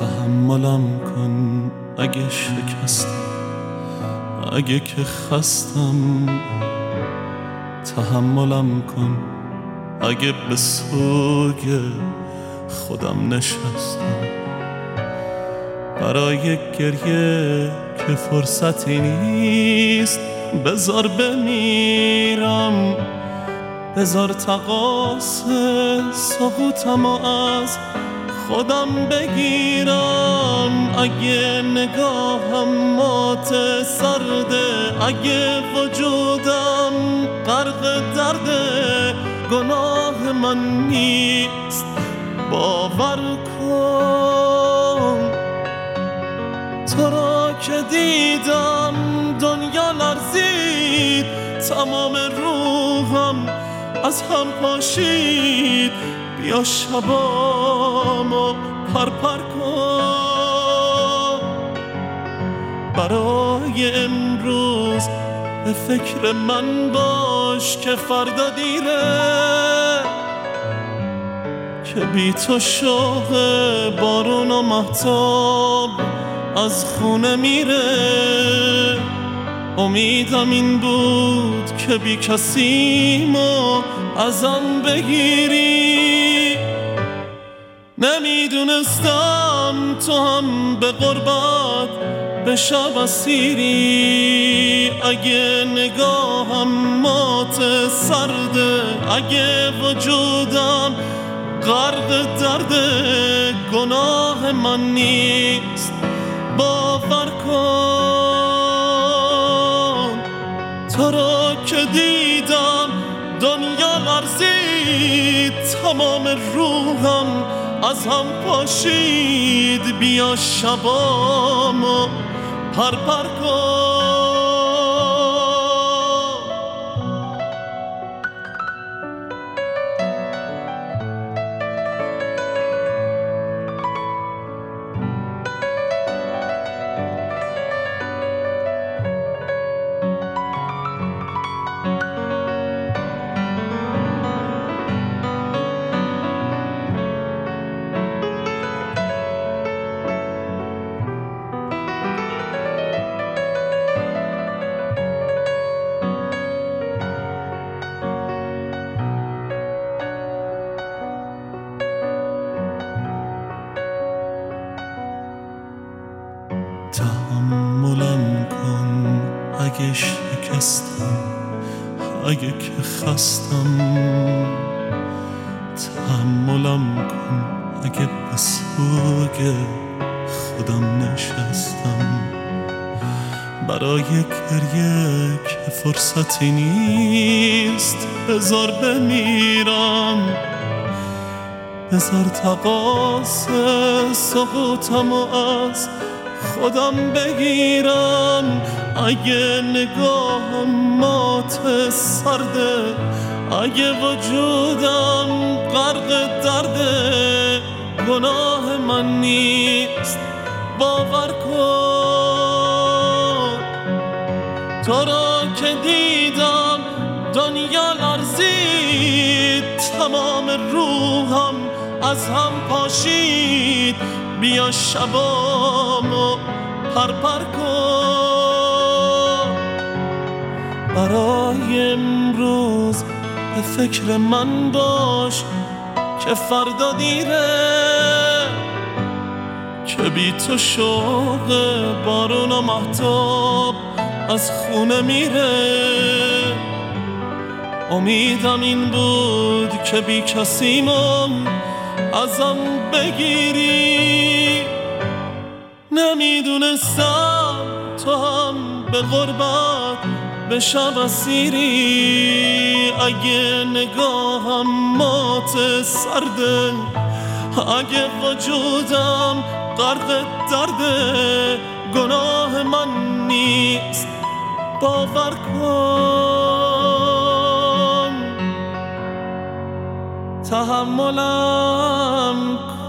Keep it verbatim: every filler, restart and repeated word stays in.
تحملم کن اگه شکستم، اگه که خستم. تحملم کن اگه به سوگ خودم نشستم. برای گریه که فرصتی نیست، بذار بمیرم، بذار تقاص سقوطم از خودم بگیرم. اگه نگاهم مات سرده، اگه وجودم غرق درده، گناه من نیست باور کن. تو را که دیدم دنیا لرزید، تمام روحم از هم پاشید. بیا شبامو پرپر کن. برای امروز به فکر من باش که فردا دیره، که بی تو شوق بارون و مهتاب از خونه میره. امیدم این بود که بی کسیمو ازم بگیری. نمیدونستم تو هم به غربت به شب اسیری. اگه نگاهم مات سرده، اگه وجودم غرق درده، گناه من نیست باور کن. تو را که دیدم دنیا لرزید، تمام روحم از هم پاشید. بیا شبامو پرپر کن. تحملم کن اگه شکستم، اگه که خستم. تحملم کن اگه به سوگ خودم نشستم. برای گریه که فرصتی نیست، بذار بمیرم، بذار تقاص سقوطم از خودم بگیرم. اگه نگاهم مات سرده، اگه وجودم غرق درده، گناه من نیست باور کن. تو را که دیدم دنیا لرزید، تمام روحم از هم پاشید. بیا شبامو پرپر کن. برای امروز به فکر من باش که فردا دیره، که بی تو شوق بارون و مهتاب از خونه میره. امیدم این بود که بی کسیمم ازم بگیری. نمیدونستم تو هم به غربت به شب اسیری. اگه نگاهم مات سرده، اگه وجودم غرق درده، گناه من نیست باور کن. تحملم